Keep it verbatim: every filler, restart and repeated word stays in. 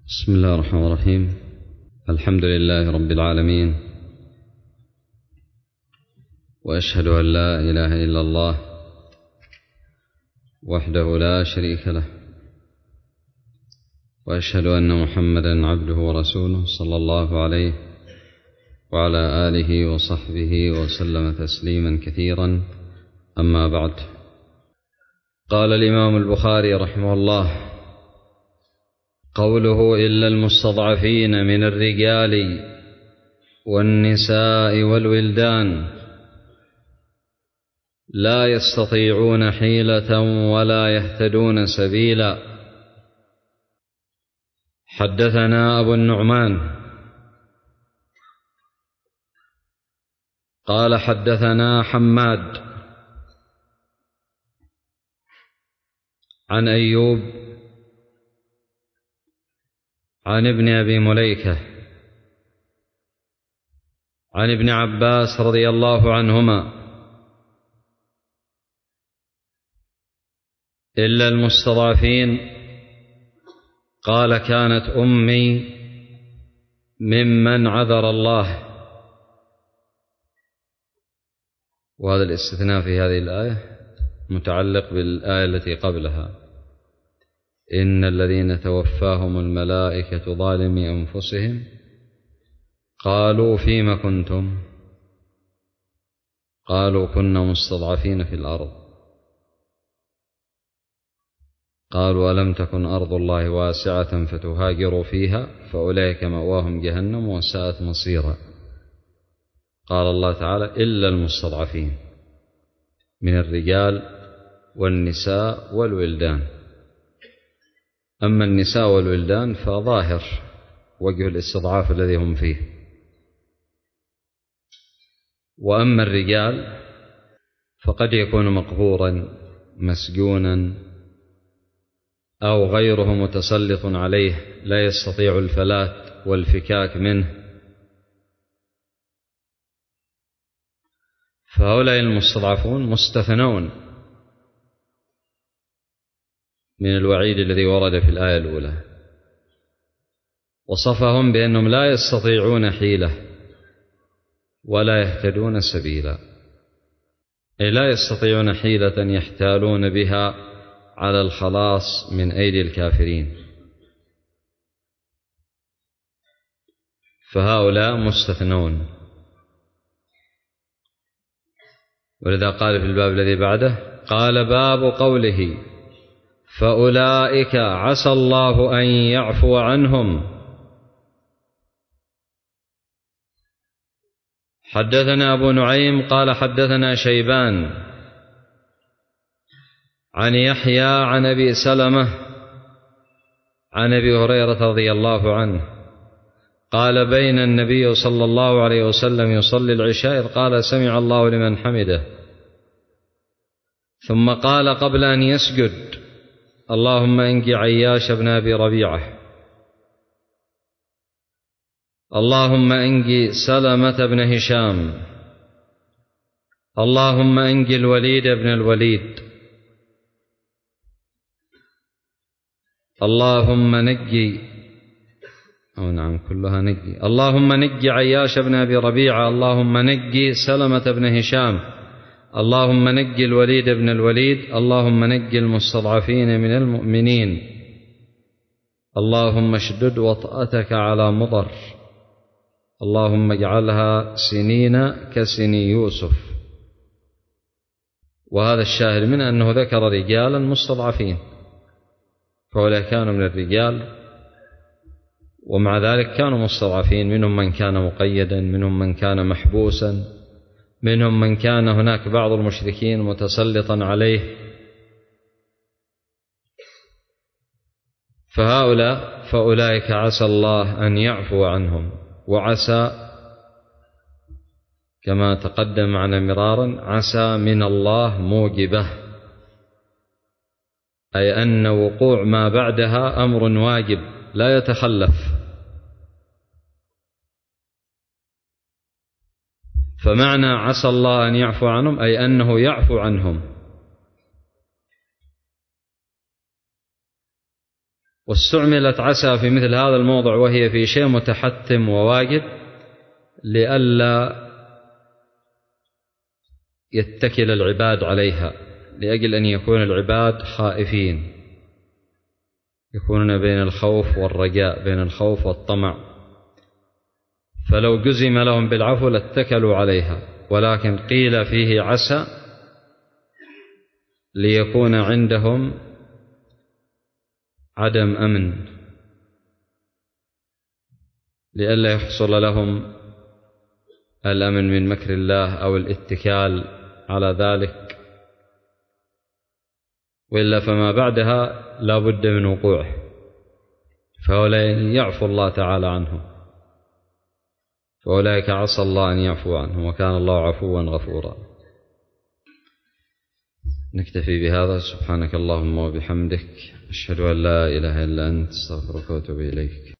بسم الله الرحمن الرحيم. الحمد لله رب العالمين، وأشهد أن لا إله إلا الله وحده لا شريك له، وأشهد أن محمدا عبده ورسوله صلى الله عليه وعلى آله وصحبه وسلم تسليما كثيرا. أما بعد، قال الإمام البخاري رحمه الله: قوله إلا المستضعفين من الرجال والنساء والولدان لا يستطيعون حيلة ولا يهتدون سبيلا. حدثنا أبو النعمان قال حدثنا حماد عن أيوب عن ابن أبي مليكة عن ابن عباس رضي الله عنهما: إلا المستضعفين، قال كانت أمي ممن عذر الله. وهذا الاستثناء في هذه الآية متعلق بالآية التي قبلها: إن الذين توفاهم الملائكة ظالمي أنفسهم قالوا فيم كنتم؟ قالوا كنا مستضعفين في الأرض. قالوا ألم تكن أرض الله واسعة فتهاجروا فيها فأولئك مأواهم جهنم وساءت مصيرا. قال الله تعالى: إلا المستضعفين من الرجال والنساء والولدان. أما النساء والولدان فظاهر وجه الاستضعاف الذي هم فيه، وأما الرجال فقد يكون مقهورا مسجونا أو غيره متسلط عليه لا يستطيع الفلات والفكاك منه، فهؤلاء المستضعفون مستثنون من الوعيد الذي ورد في الآية الأولى. وصفهم بأنهم لا يستطيعون حيلة ولا يهتدون سبيلا، أي لا يستطيعون حيلة يحتالون بها على الخلاص من أيدي الكافرين، فهؤلاء مستثنون. ولذا قال في الباب الذي بعده: قال باب قوله فأولئك عسى الله أن يعفو عنهم. حدثنا أبو نعيم قال حدثنا شيبان عن يحيى عن أبي سلمة عن أبي هريرة رضي الله عنه قال: بين النبي صلى الله عليه وسلم يصلي العشاء إذ قال: سمع الله لمن حمده، ثم قال قبل أن يسجد: اللهم انج عياش بن أبي ربيعة، اللهم انج سلمة بن هشام، اللهم انج الوليد بن الوليد، اللهم نجي أو نعم كلها نجي، اللهم نجي عياش بن أبي ربيعة، اللهم نجي سلمة بن هشام، اللهم نجي الوليد بن الوليد، اللهم نجي المستضعفين من المؤمنين، اللهم اشدد وطأتك على مضر، اللهم اجعلها سنين كسني يوسف. وهذا الشاهد من أنه ذكر رجالا مستضعفين، فأولئك كانوا من الرجال ومع ذلك كانوا مستضعفين، منهم من كان مقيدا، منهم من كان محبوسا، منهم من كان هناك بعض المشركين متسلطا عليه. فهؤلاء فأولئك عسى الله أن يعفو عنهم. وعسى كما تقدم معنا مرارا عسى من الله موجبة، أي أن وقوع ما بعدها أمر واجب لا يتخلف. فمعنى عسى الله أن يعفو عنهم أي أنه يعفو عنهم. واستعملت عسى في مثل هذا الموضع وهي في شيء متحتم وواجب لئلا يتكل العباد عليها، لأجل أن يكون العباد خائفين، يكونون بين الخوف والرجاء، بين الخوف والطمع، فلو جزم لهم بالعفو لاتكلوا عليها، ولكن قيل فيه عسى ليكون عندهم عدم أمن، لئلا يحصل لهم الأمن من مكر الله أو الاتكال على ذلك، وإلا فما بعدها لا بد من وقوعه، فأولئك يعفو الله تعالى عنهم، فأولئك عسى الله أن يعفو عنهم، وكان الله عفوا غفورا. نكتفي بهذا. سبحانك اللهم وبحمدك، أشهد أن لا إله إلا أنت، استغفرك وأتوب إليك.